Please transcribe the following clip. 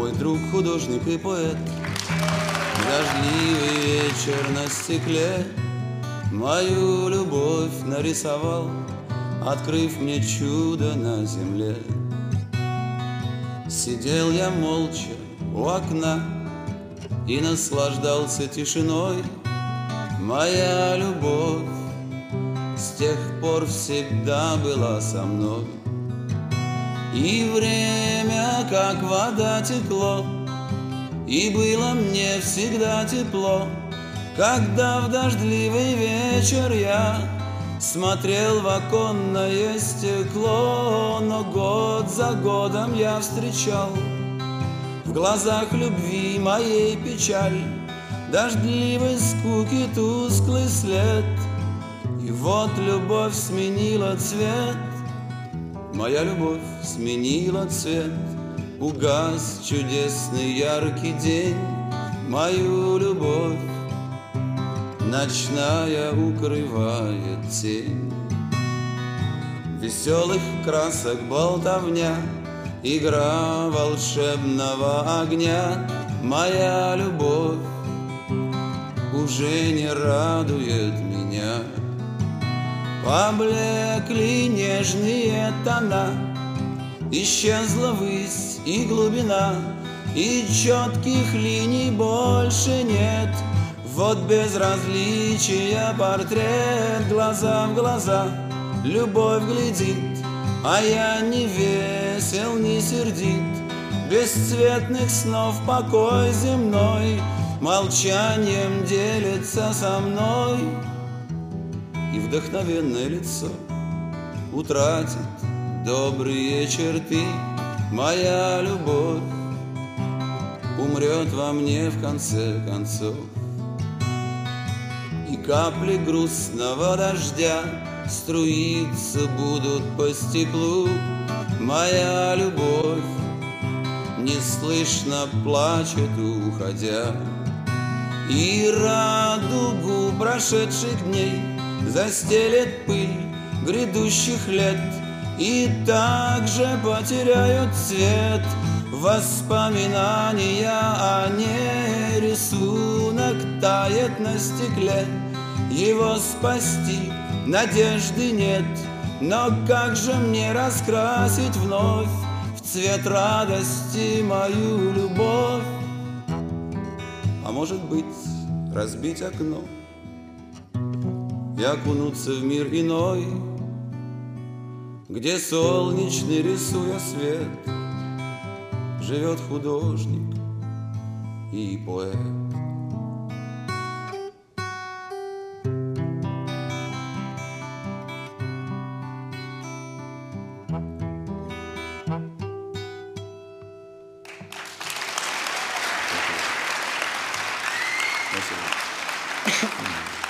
мой друг, художник и поэт. Дождливый вечер на стекле мою любовь нарисовал, открыв мне чудо на земле. Сидел я молча у окна и наслаждался тишиной. Моя любовь с тех пор всегда была со мной. И время, как вода, текло, и было мне всегда тепло, когда в дождливый вечер я смотрел в оконное стекло. Но год за годом я встречал в глазах любви моей печаль, дождливой скуки тусклый след. И вот любовь сменила цвет, моя любовь сменила цвет. Угас чудесный яркий день, мою любовь ночная укрывает тень. Веселых красок болтовня, игра волшебного огня. Моя любовь уже не радует меня. Поблекли нежные тона, исчезла высь и глубина, и четких линий больше нет. Вот безразличия портрет, глаза в глаза любовь глядит, а я не весел, не сердит. Бесцветных снов покой земной молчанием делится со мной. И вдохновенное лицо утратит добрые черты. Моя любовь умрет во мне в конце концов. И капли грустного дождя струиться будут по стеклу. Моя любовь неслышно плачет, уходя. И радугу прошедших дней застелет пыль грядущих лет, и также потеряют цвет воспоминания о ней. Рисунок тает на стекле, его спасти надежды нет. Но как же мне раскрасить вновь в цвет радости мою любовь? А может быть, разбить окно и окунуться в мир иной, где солнечный, рисуя свет, живет художник и поэт. Спасибо.